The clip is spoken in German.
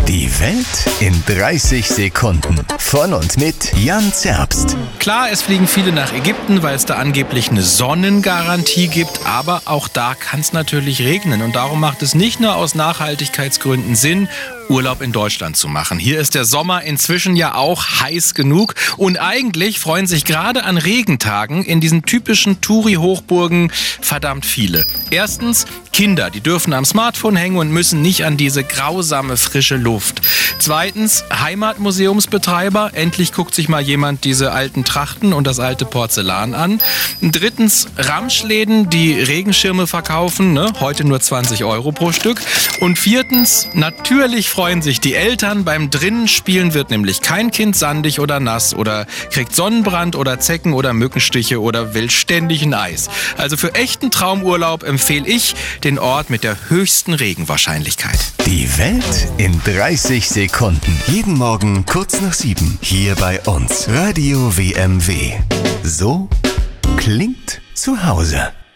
Die Welt in 30 Sekunden. Von und mit Jan Zerbst. Klar, es fliegen viele nach Ägypten, weil es da angeblich eine Sonnengarantie gibt. Aber auch da kann es natürlich regnen. Und darum macht es nicht nur aus Nachhaltigkeitsgründen Sinn, Urlaub in Deutschland zu machen. Hier ist der Sommer inzwischen ja auch heiß genug. Und eigentlich freuen sich gerade an Regentagen in diesen typischen Touri-Hochburgen verdammt viele. Erstens Kinder, die dürfen am Smartphone hängen und müssen nicht an diese grausame frische Luft. Zweitens Heimatmuseumsbetreiber. Endlich guckt sich mal jemand diese alten Trachten und das alte Porzellan an. Drittens Ramschläden, die Regenschirme verkaufen, heute nur 20 € pro Stück. Und viertens, natürlich freuen sich die Eltern. Beim Drinnenspielen wird nämlich kein Kind sandig oder nass oder kriegt Sonnenbrand oder Zecken oder Mückenstiche oder will ständig ein Eis. Also für echten Traumurlaub empfehle ich den Ort mit der höchsten Regenwahrscheinlichkeit. Die Welt in 30 Sekunden. Jeden Morgen kurz nach 7. Hier bei uns. Radio WMW. So klingt zu Hause.